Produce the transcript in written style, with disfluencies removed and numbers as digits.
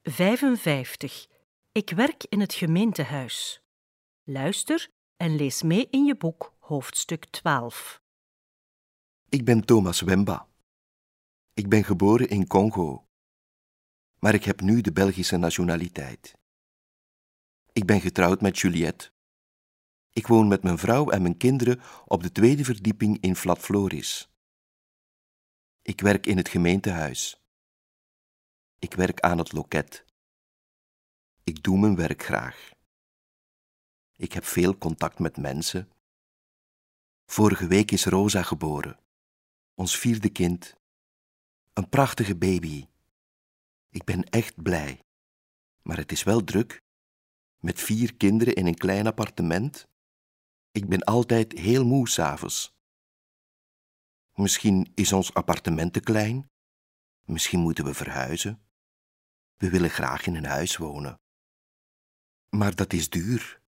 55. Ik werk in het gemeentehuis. Luister en lees mee in je boek hoofdstuk 12. Ik ben Thomas Wemba. Ik ben geboren in Congo, maar ik heb nu de Belgische nationaliteit. Ik ben getrouwd met Juliette. Ik woon met mijn vrouw en mijn kinderen op de 2e verdieping in Flat Floris. Ik werk in het gemeentehuis. Ik werk aan het loket. Ik doe mijn werk graag. Ik heb veel contact met mensen. Vorige week is Rosa geboren, ons 4e kind. Een prachtige baby. Ik ben echt blij. Maar het is wel druk, met 4 kinderen in een klein appartement. Ik ben altijd heel moe 's avonds. Misschien is ons appartement te klein. Misschien moeten we verhuizen. We willen graag in een huis wonen. Maar dat is duur.